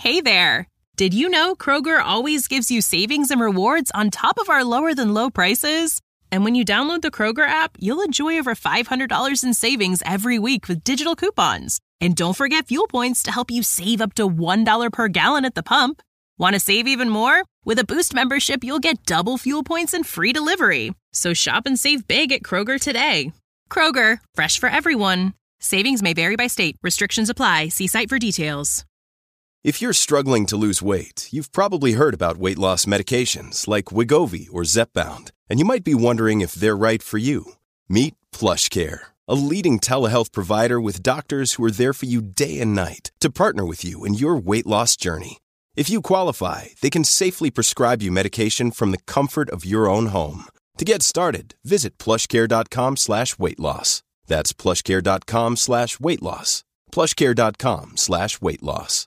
Hey there! Did you know Kroger always gives you savings and rewards on top of our lower-than-low prices? And when you download the Kroger app, you'll enjoy over $500 in savings every week with digital coupons. And don't forget fuel points to help you save up to $1 per gallon at the pump. Want to save even more? With a Boost membership, you'll get double fuel points and free delivery. So shop and save big at Kroger today. Kroger, fresh for everyone. Savings may vary by state. Restrictions apply. See site for details. If you're struggling to lose weight, you've probably heard about weight loss medications like Wegovy or Zepbound, and you might be wondering if they're right for you. Meet PlushCare, a leading telehealth provider with doctors who are there for you day and night to partner with you in your weight loss journey. If you qualify, they can safely prescribe you medication from the comfort of your own home. To get started, visit plushcare.com/weight-loss. That's plushcare.com/weight-loss. plushcare.com/weight-loss.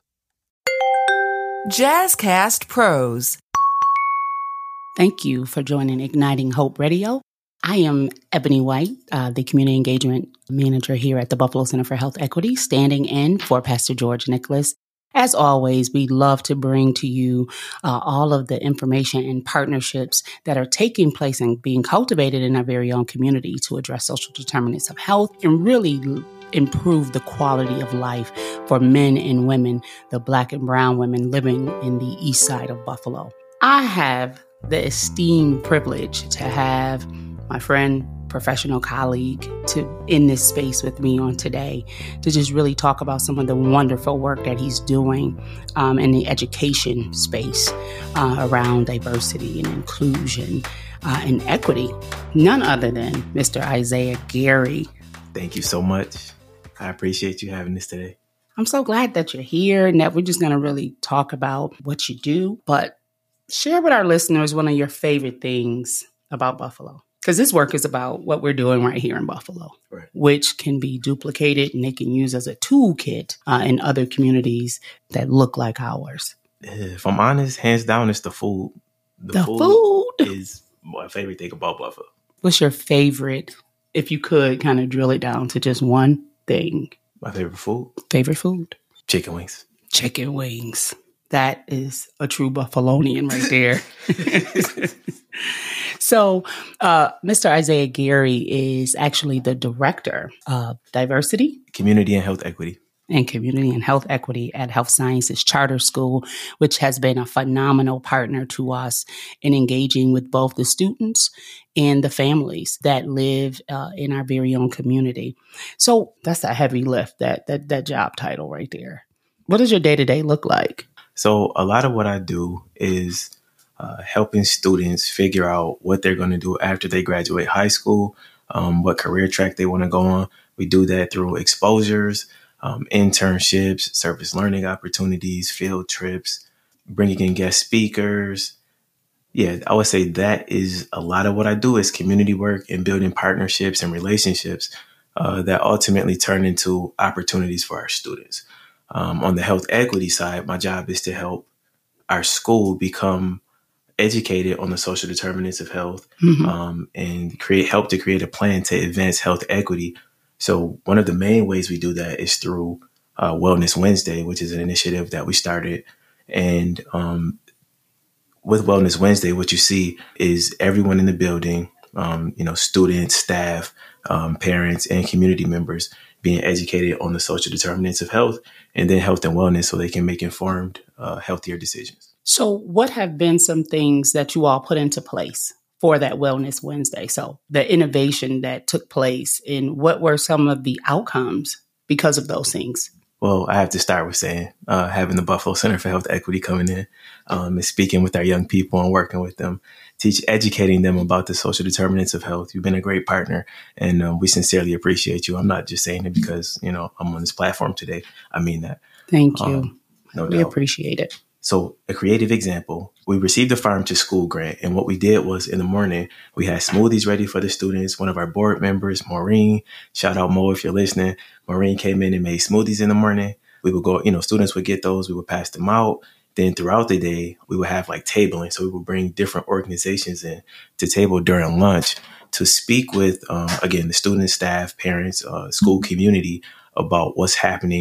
Jazzcast Pros. Thank you for joining Igniting Hope Radio. I am Ebony White, the Community Engagement Manager here at the Buffalo Center for Health Equity, standing in for Pastor George Nicholas. As always, we love to bring to you all of the information and partnerships that are taking place and being cultivated in our very own community to address social determinants of health and really improve the quality of life for men and women, the Black and brown women living in the east side of Buffalo. I have the esteemed privilege to have my friend, professional colleague, in this space with me on today to just really talk about some of the wonderful work that he's doing in the education space around diversity and inclusion and equity. None other than Mr. Isaiah Gary. Thank you so much. I appreciate you having this today. I'm so glad that you're here and that we're just going to really talk about what you do, but share with our listeners one of your favorite things about Buffalo. Because this work is about what we're doing right here in Buffalo, right, which can be duplicated and they can use as a toolkit in other communities that look like ours. If I'm honest, hands down, it's the food. The food is my favorite thing about Buffalo. What's your favorite, if you could kind of drill it down to just one thing? My favorite food? Favorite food? Chicken wings. Chicken wings. That is a true Buffalonian right there. So, Mr. Isaiah Gary is actually the Director of Diversity, Community and Health Equity. And Community and Health Equity at Health Sciences Charter School, which has been a phenomenal partner to us in engaging with both the students and the families that live in our very own community. So that's a heavy lift, that job title right there. What does your day-to-day look like? So a lot of what I do is helping students figure out what they're going to do after they graduate high school, what career track they want to go on. We do that through exposures, internships, service learning opportunities, field trips, bringing in guest speakers. Yeah, I would say that is a lot of what I do is community work and building partnerships and relationships that ultimately turn into opportunities for our students. On the health equity side, my job is to help our school become educated on the social determinants of health, and help to create a plan to advance health equity. So one of the main ways we do that is through Wellness Wednesday, which is an initiative that we started. And with Wellness Wednesday, what you see is everyone in the building, students, staff, parents, and community members being educated on the social determinants of health and then health and wellness so they can make informed, healthier decisions. So what have been some things that you all put into place for that Wellness Wednesday? So the innovation that took place, and what were some of the outcomes because of those things? Well, I have to start with saying having the Buffalo Center for Health Equity coming in and speaking with our young people and working with them, educating them about the social determinants of health. You've been a great partner, and we sincerely appreciate you. I'm not just saying it because, I'm on this platform today. I mean that. Thank you. No we doubt. appreciate it. So a creative example, we received a Farm to School grant. And what we did was in the morning, we had smoothies ready for the students. One of our board members, Maureen, shout out Mo if you're listening. Maureen came in and made smoothies in the morning. We would go, students would get those. We would pass them out. Then throughout the day, we would have like tabling. So we would bring different organizations in to table during lunch to speak with, again, the students, staff, parents, school community about what's happening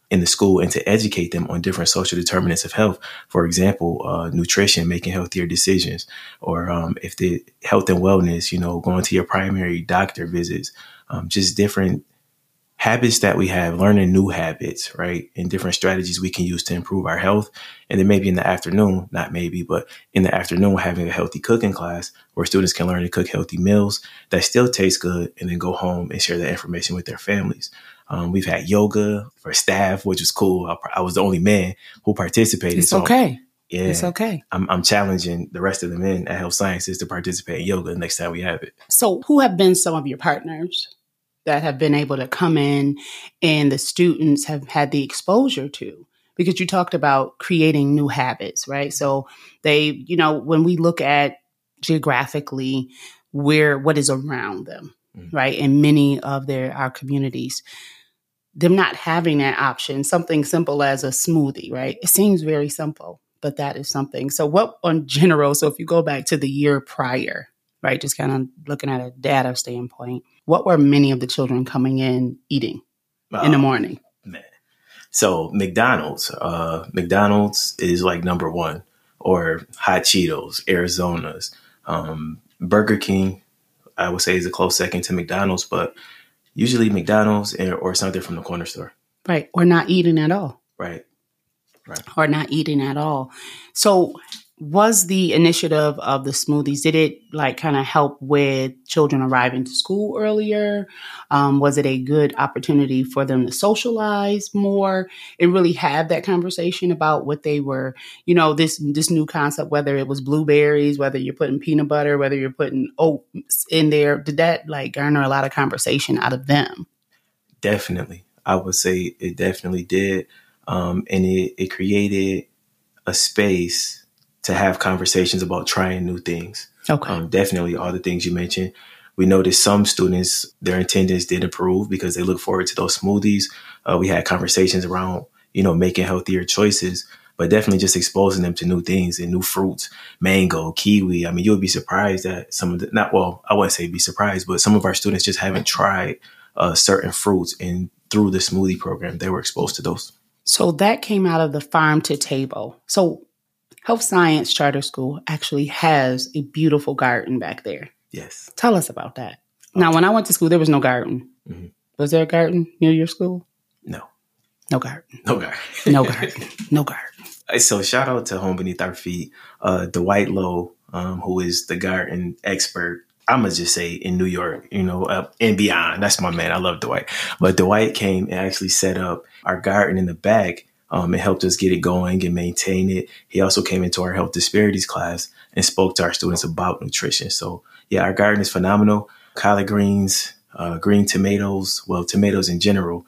in the school and to educate them on different social determinants of health. For example, nutrition, making healthier decisions, or if the health and wellness, going to your primary doctor visits, just different habits that we have, learning new habits, right? And different strategies we can use to improve our health. And then maybe in the afternoon, not maybe, but in the afternoon, having a healthy cooking class where students can learn to cook healthy meals that still taste good and then go home and share that information with their families. We've had yoga for staff, which was cool. I was the only man who participated. It's okay. Yeah, it's okay. I'm challenging the rest of the men at Health Sciences to participate in yoga next time we have it. So who have been some of your partners that have been able to come in and the students have had the exposure to? Because you talked about creating new habits, right? So they, when we look at geographically what is around them, right? In many of our communities, them not having that option, something simple as a smoothie, right? It seems very simple, but that is something. So what on general, so if you go back to the year prior, right, just kind of looking at a data standpoint, what were many of the children coming in eating in the morning? Man. So McDonald's is like number one, or Hot Cheetos, Arizona's, Burger King, I would say is a close second to McDonald's, but usually McDonald's or something from the corner store. Right. Or not eating at all. Right. Or not eating at all. So was the initiative of the smoothies, did it kind of help with children arriving to school earlier? Was it a good opportunity for them to socialize more and really have that conversation about what they were, this new concept, whether it was blueberries, whether you're putting peanut butter, whether you're putting oats in there? Did that garner a lot of conversation out of them? Definitely. I would say it definitely did. And it created a space to have conversations about trying new things. Okay. Definitely all the things you mentioned. We noticed some students, their attendance did improve because they look forward to those smoothies. We had conversations around, making healthier choices, but definitely just exposing them to new things and new fruits, mango, kiwi. I mean, you would be surprised that some of I wouldn't say be surprised, but some of our students just haven't tried certain fruits, and through the smoothie program, they were exposed to those. So that came out of the farm to table. So Health Science Charter School actually has a beautiful garden back there. Yes. Tell us about that. Okay. Now, when I went to school, there was no garden. Mm-hmm. Was there a garden near your school? No. No garden. No garden. No garden. No garden. So shout out to Home Beneath Our Feet, Dwight Lowe, who is the garden expert. I'm going to just say in New York, and beyond. That's my man. I love Dwight. But Dwight came and actually set up our garden in the back. It helped us get it going and maintain it. He also came into our health disparities class and spoke to our students about nutrition. So yeah, our garden is phenomenal. Collard greens, green tomatoes, tomatoes in general,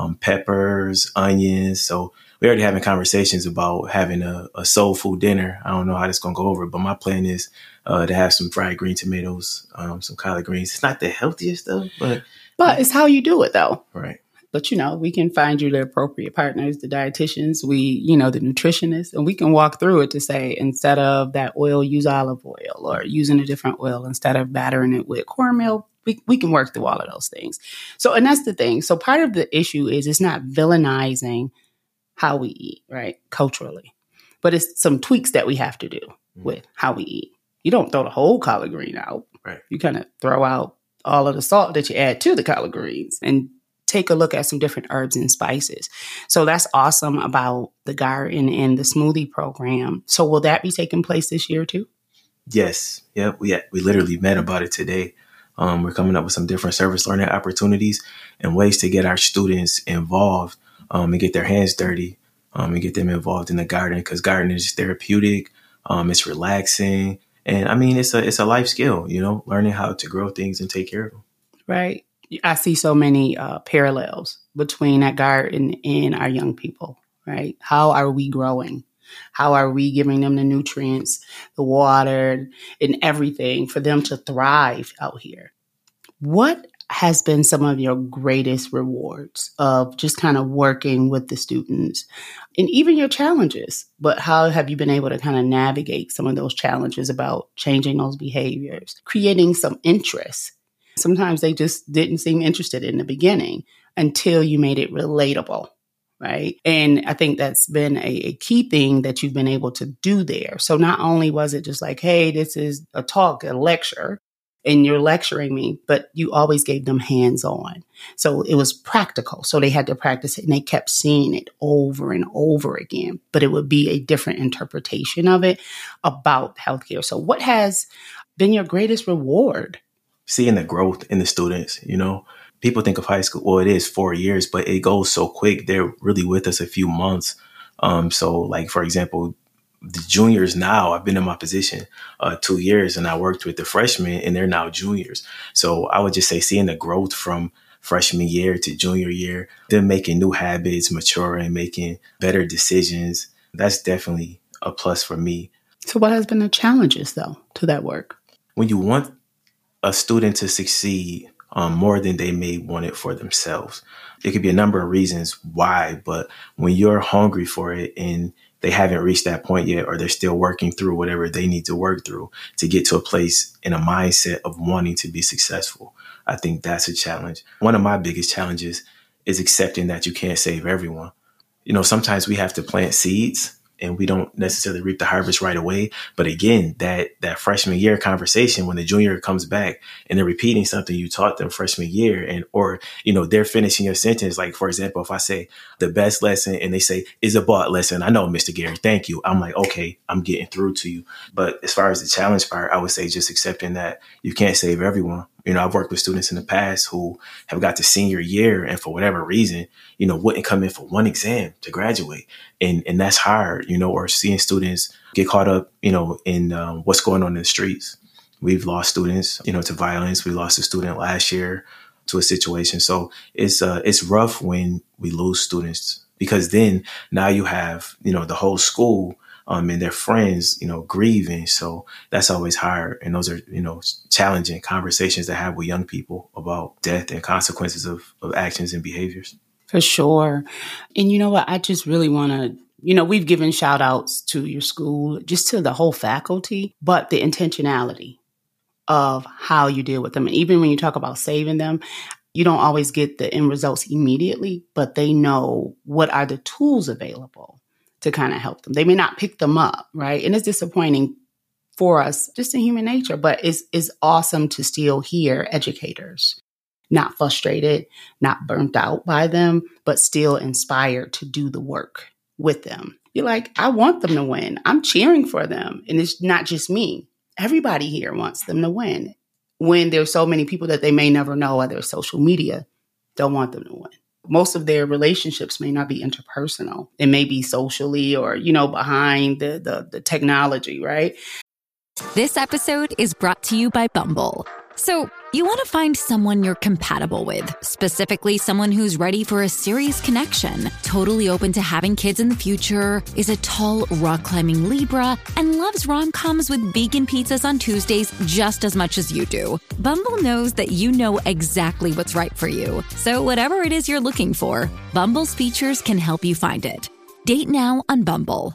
peppers, onions. So we're already having conversations about having a soul food dinner. I don't know how that's going to go over, but my plan is to have some fried green tomatoes, some collard greens. It's not the healthiest stuff, but it's how you do it though. Right. But, we can find you the appropriate partners, the dietitians, the nutritionists, and we can walk through it to say, instead of that oil, use olive oil, or using a different oil instead of battering it with cornmeal. We can work through all of those things. So, and that's the thing. So part of the issue is it's not villainizing how we eat, right, culturally, but it's some tweaks that we have to do with how we eat. You don't throw the whole collard green out. Right. You kind of throw out all of the salt that you add to the collard greens and take a look at some different herbs and spices. So that's awesome about the garden and the smoothie program. So will that be taking place this year too? Yes. Yeah. We literally met about it today. We're coming up with some different service learning opportunities and ways to get our students involved and get their hands dirty and get them involved in the garden, because gardening is therapeutic. It's relaxing. And I mean, it's a life skill, learning how to grow things and take care of them. Right. I see so many parallels between that garden and our young people, right? How are we growing? How are we giving them the nutrients, the water, and everything for them to thrive out here? What has been some of your greatest rewards of just kind of working with the students, and even your challenges? But how have you been able to kind of navigate some of those challenges about changing those behaviors, creating some interest? Sometimes they just didn't seem interested in the beginning until you made it relatable, right? And I think that's been a key thing that you've been able to do there. So not only was it just like, hey, this is a talk, a lecture, and you're lecturing me, but you always gave them hands-on. So it was practical. So they had to practice it and they kept seeing it over and over again, but it would be a different interpretation of it about healthcare. So what has been your greatest reward? Seeing the growth in the students, people think of high school, well, it is 4 years, but it goes so quick. They're really with us a few months. So like, for example, the juniors now, I've been in my position 2 years and I worked with the freshmen and they're now juniors. So I would just say seeing the growth from freshman year to junior year, them making new habits, maturing, making better decisions. That's definitely a plus for me. So what has been the challenges though to that work? When you want a student to succeed more than they may want it for themselves, it could be a number of reasons why, but when you're hungry for it and they haven't reached that point yet, or they're still working through whatever they need to work through to get to a place in a mindset of wanting to be successful, I think that's a challenge. One of my biggest challenges is accepting that you can't save everyone. Sometimes we have to plant seeds and we don't necessarily reap the harvest right away. But again, that freshman year conversation, when the junior comes back and they're repeating something you taught them freshman year, or they're finishing your sentence. Like, for example, if I say the best lesson and they say is a bought lesson, I know, Mr. Gary, thank you. I'm like, okay, I'm getting through to you. But as far as the challenge part, I would say just accepting that you can't save everyone. I've worked with students in the past who have got to senior year and for whatever reason, wouldn't come in for one exam to graduate. And that's hard, or seeing students get caught up, in what's going on in the streets. We've lost students, to violence. We lost a student last year to a situation. So it's rough when we lose students, because then now you have, the whole school and their friends, grieving. So that's always hard. And those are, challenging conversations to have with young people about death and consequences of actions and behaviors. For sure. And you know what? I just really want to, we've given shout outs to your school, just to the whole faculty, but the intentionality of how you deal with them. And even when you talk about saving them, you don't always get the end results immediately, but they know what are the tools available to kind of help them. They may not pick them up, right? And it's disappointing for us, just in human nature, but it's awesome to still hear educators not frustrated, not burnt out by them, but still inspired to do the work with them. You're like, I want them to win. I'm cheering for them. And it's not just me. Everybody here wants them to win. When there's so many people that they may never know, whether it's social media, don't want them to win. Most of their relationships may not be interpersonal. It may be socially or, behind the technology, right? This episode is brought to you by Bumble. So you want to find someone you're compatible with, specifically someone who's ready for a serious connection, totally open to having kids in the future, is a tall, rock-climbing Libra, and loves rom-coms with vegan pizzas on Tuesdays just as much as you do. Bumble knows that you know exactly what's right for you. So whatever it is you're looking for, Bumble's features can help you find it. Date now on Bumble.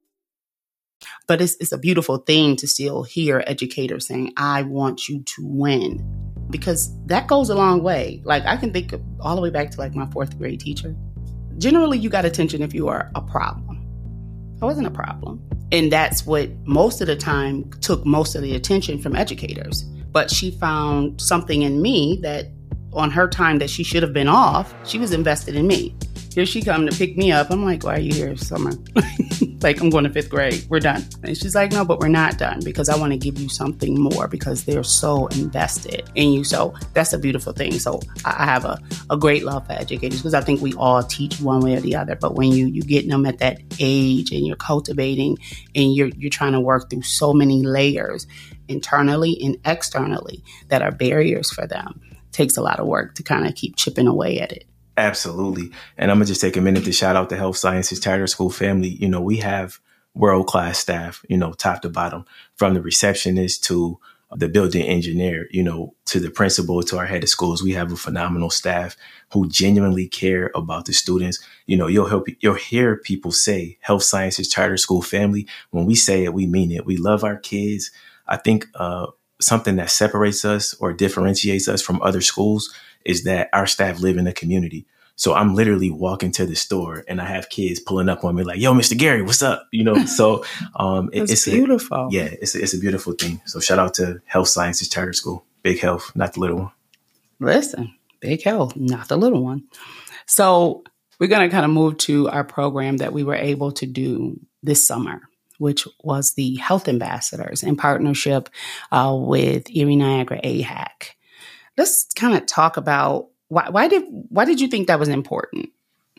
But it's a beautiful thing to still hear educators saying, I want you to win, because that goes a long way. Like, I can think of all the way back to like my 4th grade teacher. Generally, you got attention if you are a problem. I wasn't a problem. And that's what most of the time took most of the attention from educators. But she found something in me that on her time that she should have been off, she was invested in me. Here she come to pick me up. I'm like, why are you here, Summer? Like, I'm going to 5th grade. We're done. And she's like, no, but we're not done, because I want to give you something more, because they're so invested in you. So that's a beautiful thing. So I have a great love for educators, because I think we all teach one way or the other. But when you get them at that age and you're cultivating and you're trying to work through so many layers internally and externally that are barriers for them, it takes a lot of work to kind of keep chipping away at it. Absolutely. And I'm going to just take a minute to shout out the Health Sciences Charter School family. We have world-class staff, top to bottom, from the receptionist to the building engineer, to the principal, to our head of schools. We have a phenomenal staff who genuinely care about the students. You'll hear people say Health Sciences Charter School family. When we say it, we mean it. We love our kids. I think something that separates us or differentiates us from other schools is that our staff live in the community. So I'm literally walking to the store and I have kids pulling up on me like, yo, Mr. Gary, what's up? So it's beautiful. It's a beautiful thing. So shout out to Health Sciences Charter School. Big health, not the little one. Listen, big health, not the little one. So we're going to kind of move to our program that we were able to do this summer, which was the Health Ambassadors in partnership with Erie Niagara AHAC. Let's kind of talk about why did you think that was important?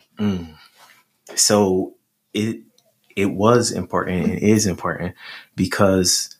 So it was important and is important because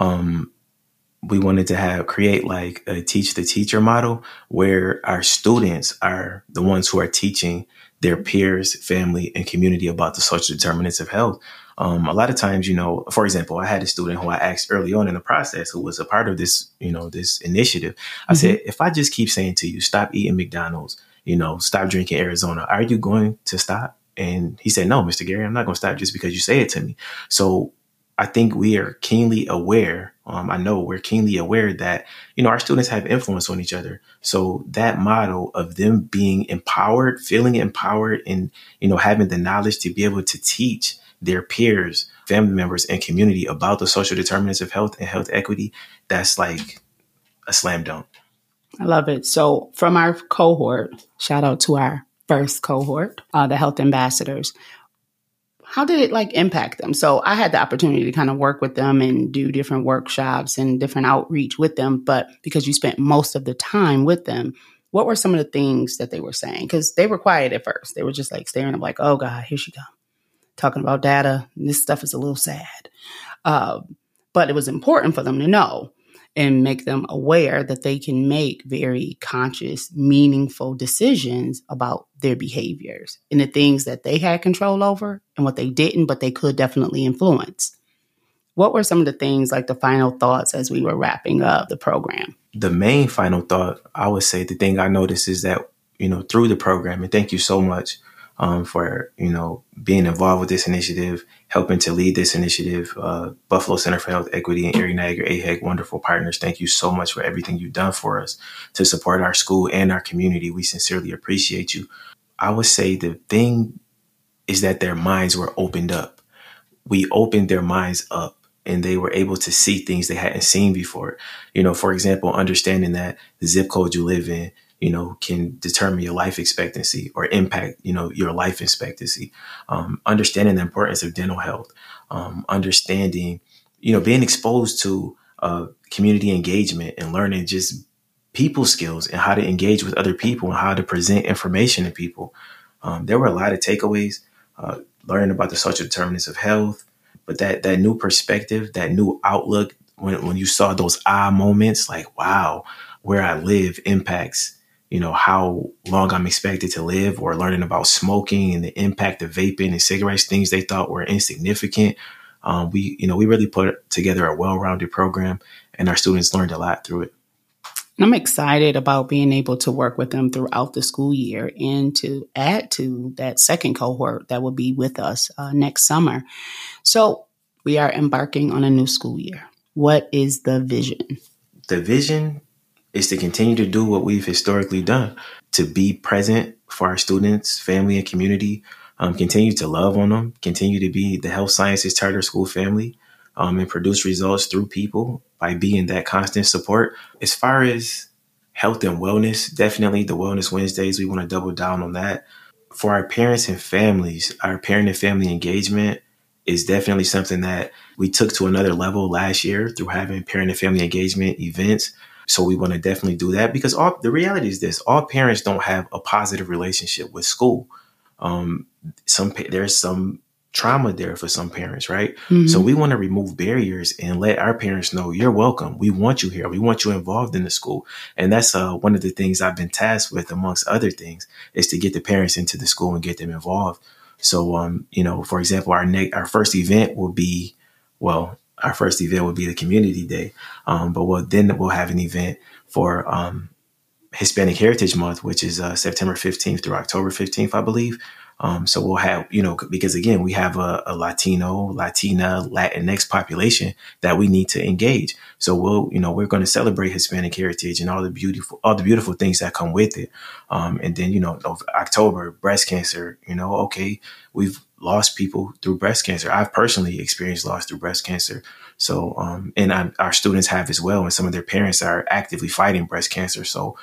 we wanted to create like a teach the teacher model where our students are the ones who are teaching their peers, family, and community about the social determinants of health. A lot of times, for example, I had a student who I asked early on in the process who was a part of this, this initiative. I said, if I just keep saying to you, stop eating McDonald's, stop drinking Arizona, are you going to stop? And he said, no, Mr. Gary, I'm not going to stop just because you say it to me. So I think we are keenly aware. I know we're keenly aware that, our students have influence on each other. So that model of them being empowered, feeling empowered and, having the knowledge to be able to teach their peers, family members, and community about the social determinants of health and health equity, that's like a slam dunk. I love it. So from our cohort, shout out to our first cohort, the Health Ambassadors, how did it impact them? So I had the opportunity to kind of work with them and do different workshops and different outreach with them. But because you spent most of the time with them, what were some of the things that they were saying? Because they were quiet at first. They were just staring up like, oh God, here she comes. Talking about data. This stuff is a little sad. But it was important for them to know and make them aware that they can make very conscious, meaningful decisions about their behaviors and the things that they had control over and what they didn't, but they could definitely influence. What were some of the things, the final thoughts as we were wrapping up the program? The main final thought, I would say the thing I noticed is that, through the program, and thank you so much for, being involved with this initiative, helping to lead this initiative, Buffalo Center for Health Equity and Erie Niagara AHAC, wonderful partners. Thank you so much for everything you've done for us to support our school and our community. We sincerely appreciate you. I would say the thing is that their minds were opened up. We opened their minds up and they were able to see things they hadn't seen before. For example, understanding that the zip code you live in, can determine your life expectancy or impact, your life expectancy. Understanding the importance of dental health, understanding, being exposed to community engagement and learning just people skills and how to engage with other people and how to present information to people. There were a lot of takeaways, learning about the social determinants of health, but that new perspective, that new outlook, when you saw those moments, like, wow, where I live impacts, how long I'm expected to live, or learning about smoking and the impact of vaping and cigarettes, things they thought were insignificant. We really put together a well-rounded program and our students learned a lot through it. I'm excited about being able to work with them throughout the school year and to add to that second cohort that will be with us next summer. So we are embarking on a new school year. What is the vision? The vision is to continue to do what we've historically done, to be present for our students, family, and community, continue to love on them, continue to be the Health Sciences Charter School family, and produce results through people by being that constant support. As far as health and wellness, definitely the Wellness Wednesdays, we want to double down on that. For our parents and families, our parent and family engagement is definitely something that we took to another level last year through having parent and family engagement events. So we want to definitely do that because the reality is this: all parents don't have a positive relationship with school. There's some trauma there for some parents, right? Mm-hmm. So we want to remove barriers and let our parents know you're welcome. We want you here. We want you involved in the school. And that's one of the things I've been tasked with, amongst other things, is to get the parents into the school and get them involved. So, for example, our first event will be, the community day. But then we'll have an event for Hispanic Heritage Month, which is September 15th through October 15th, I believe. So we'll have, because again, we have a Latino, Latina, Latinx population that we need to engage. So we're going to celebrate Hispanic heritage and all the beautiful things that come with it. And then, October, breast cancer, okay, we've lost people through breast cancer. I've personally experienced loss through breast cancer. So, our students have as well. And some of their parents are actively fighting breast cancer. So,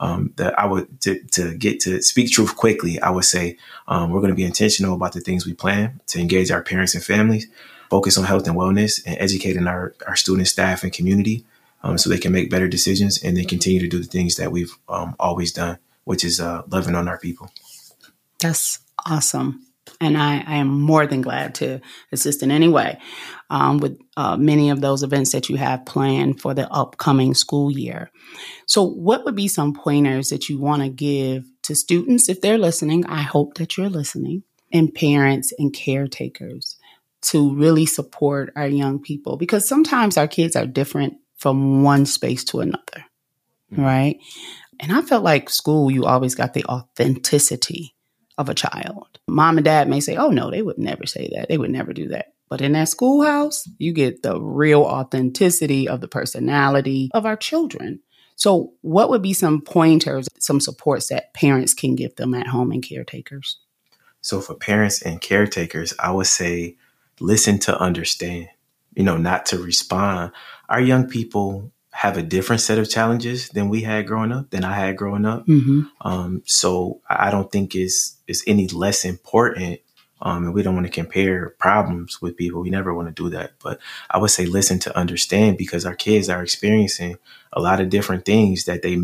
to get to speak truth quickly, I would say we're going to be intentional about the things we plan to engage our parents and families, focus on health and wellness, and educating our students, staff, and community so they can make better decisions and then continue to do the things that we've always done, which is loving on our people. That's awesome. And I am more than glad to assist in any way with many of those events that you have planned for the upcoming school year. So what would be some pointers that you want to give to students if they're listening? I hope that you're listening, and parents and caretakers to really support our young people, because sometimes our kids are different from one space to another, right? And I felt like school, you always got the authenticity of a child. Mom and dad may say, oh, no, they would never say that. They would never do that. But in that schoolhouse, you get the real authenticity of the personality of our children. So what would be some pointers, some supports that parents can give them at home and caretakers? So for parents and caretakers, I would say, listen to understand, not to respond. Our young people have a different set of challenges than we had growing up, than I had growing up. Mm-hmm. So I don't think it's any less important. And we don't want to compare problems with people. We never want to do that. But I would say listen to understand, because our kids are experiencing a lot of different things that they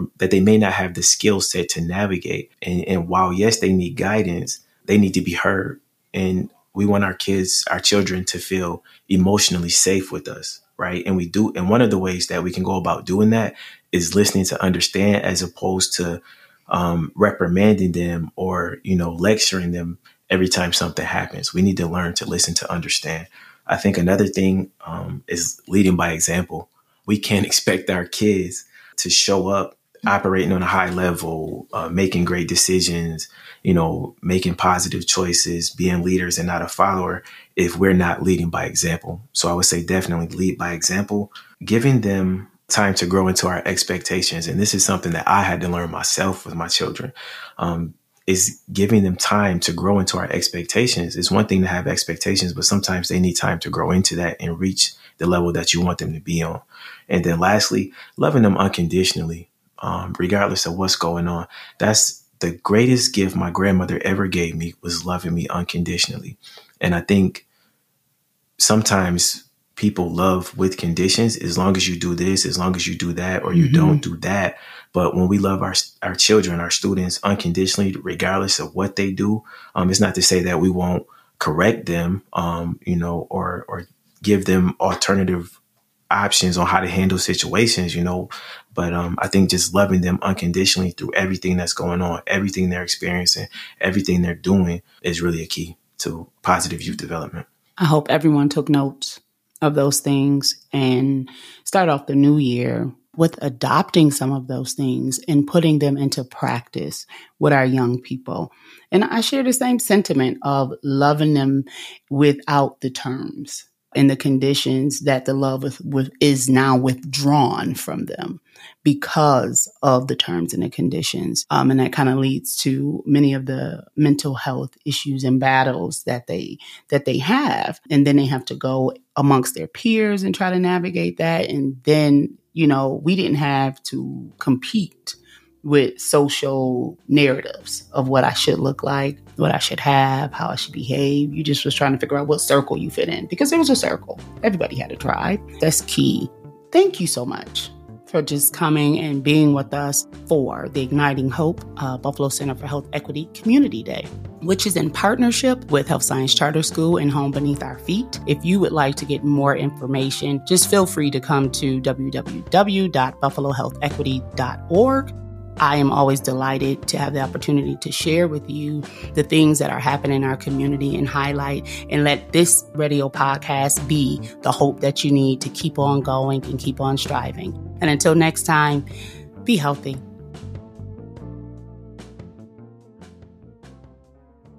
may not have the skill set to navigate. And while, yes, they need guidance, they need to be heard. And we want our children to feel emotionally safe with us. Right. And we do. And one of the ways that we can go about doing that is listening to understand, as opposed to reprimanding them or, lecturing them every time something happens. We need to learn to listen to understand. I think another thing is leading by example. We can't expect our kids to show up operating on a high level, making great decisions, making positive choices, being leaders and not a follower, if we're not leading by example. So I would say definitely lead by example, giving them time to grow into our expectations. And this is something that I had to learn myself with my children, is giving them time to grow into our expectations. It's one thing to have expectations, but sometimes they need time to grow into that and reach the level that you want them to be on. And then lastly, loving them unconditionally, regardless of what's going on. That's the greatest gift my grandmother ever gave me, was loving me unconditionally. And I think sometimes people love with conditions, as long as you do this, as long as you do that, or you don't do that. But when we love our children, our students unconditionally, regardless of what they do, it's not to say that we won't correct them, or give them alternative options on how to handle situations, but I think just loving them unconditionally through everything that's going on, everything they're experiencing, everything they're doing is really a key to positive youth development. I hope everyone took notes of those things and start off the new year with adopting some of those things and putting them into practice with our young people. And I share the same sentiment of loving them without the terms and the conditions that the love is now withdrawn from them because of the terms and the conditions. And that kind of leads to many of the mental health issues and battles that they have. And then they have to go amongst their peers and try to navigate that. And then, we didn't have to compete with social narratives of what I should look like, what I should have, how I should behave. You just was trying to figure out what circle you fit in, because there was a circle. Everybody had a tribe. That's key. Thank you so much for just coming and being with us for the Igniting Hope Buffalo Center for Health Equity Community Day, which is in partnership with Health Science Charter School and Home Beneath Our Feet. If you would like to get more information, just feel free to come to www.buffalohealthequity.org. I am always delighted to have the opportunity to share with you the things that are happening in our community and highlight and let this radio podcast be the hope that you need to keep on going and keep on striving. And until next time, be healthy.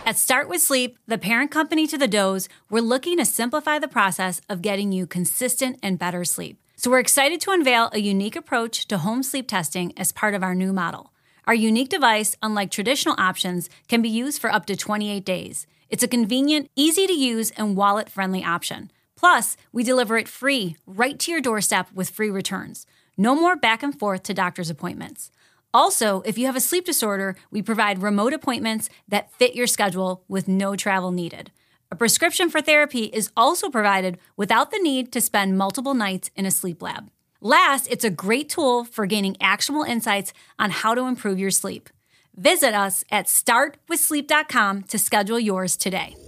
At Start With Sleep, the parent company to the Doze, we're looking to simplify the process of getting you consistent and better sleep. So we're excited to unveil a unique approach to home sleep testing as part of our new model. Our unique device, unlike traditional options, can be used for up to 28 days. It's a convenient, easy-to-use, and wallet-friendly option. Plus, we deliver it free, right to your doorstep with free returns. No more back and forth to doctor's appointments. Also, if you have a sleep disorder, we provide remote appointments that fit your schedule with no travel needed. A prescription for therapy is also provided without the need to spend multiple nights in a sleep lab. Last, it's a great tool for gaining actionable insights on how to improve your sleep. Visit us at startwithsleep.com to schedule yours today.